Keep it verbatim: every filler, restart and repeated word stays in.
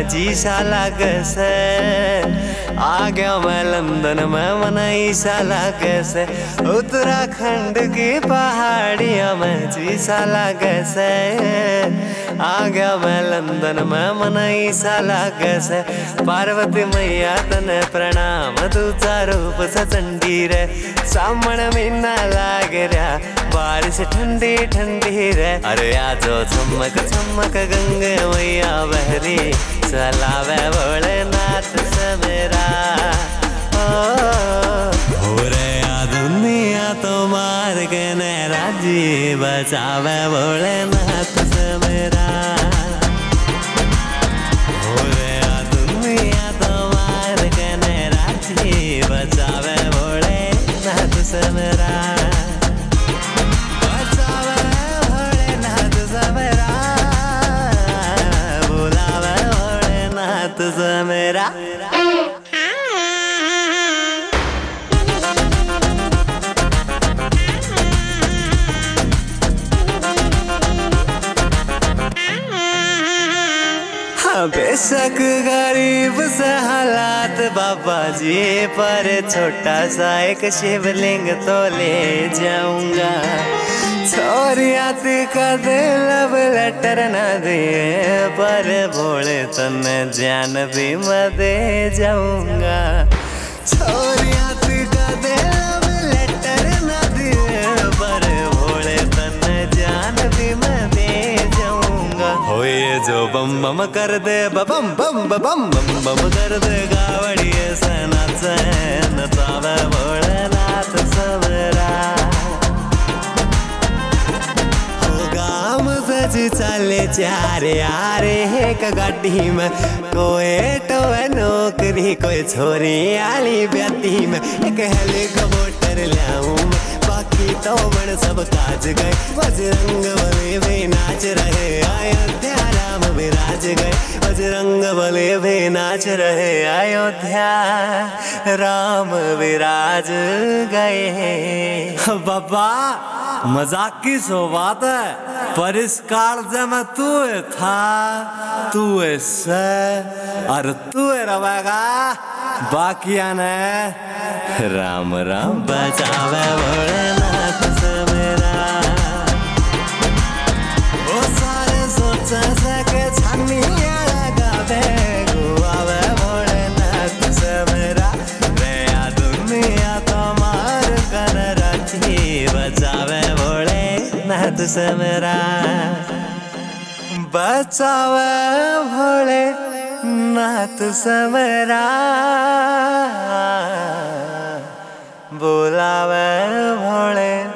मैं जी साला कैसे आ गया मैं लंदन में मनाई साला कैसे उत्तराखंड की पहाड़ियाँ में जी साला कैसे आ गया मैं लंदन में मनाई साला कैसे पार्वती मैया तने प्रणाम तुझा रूप सचंडी रे सामण महीना लाग रहा बारिश ठंडी ठंडी रे अरे आजो चमक चमक गंगे मैया बहरी चलावे भोलेनाथ से मेरा हो रे आ दुनिया तो मार के नैरा जी बचावे भोलेनाथ से मेरा हो रे आ दुनिया तो मार के नैरा जी बचावे भोलेनाथ से मेरा मेरा हाँ बेशक गरीब से हालात बाबा जी पर छोटा सा एक शिवलिंग तो ले जाऊंगा छोरिया का दे लव लेटर न दिए पर भोले तने जान भी मैं दे जाऊंगा छोरिया का दे लव लेटर न दिए पर भोले तने जान भी मैं दे जाऊंगा हो ये जो बम बम कर दे बम बम बम बम बम कर दे गावड़िए से नाचे नचावे भोलेनाथ सबरा जी चले चार यार एक गाड़ी में कोई तो नौकरी कोई छोरी आली बेटी में एक हेलीकॉप्टर लाऊं बाकी तो बड़ सब काज गए बजरंग बली भी नाच रहे अयोध्या राम विराज गए बजरंग बली भी नाच रहे अयोध्या राम विराज गए बाबा मजाक की सो बात है पर इस काल में तू था तू से और तू रहेगा बाकिया ने राम राम बचावे भोलेनाथ से मेरा ओ सारे सोचा सके छानी लगावे गुआवे भोलेनाथ से मेरा रे आ दुनिया तो मार कर रखी बचावे भोलेनाथ से मेरा बचावे भोलेनाथ से मेरा बुलावे भोले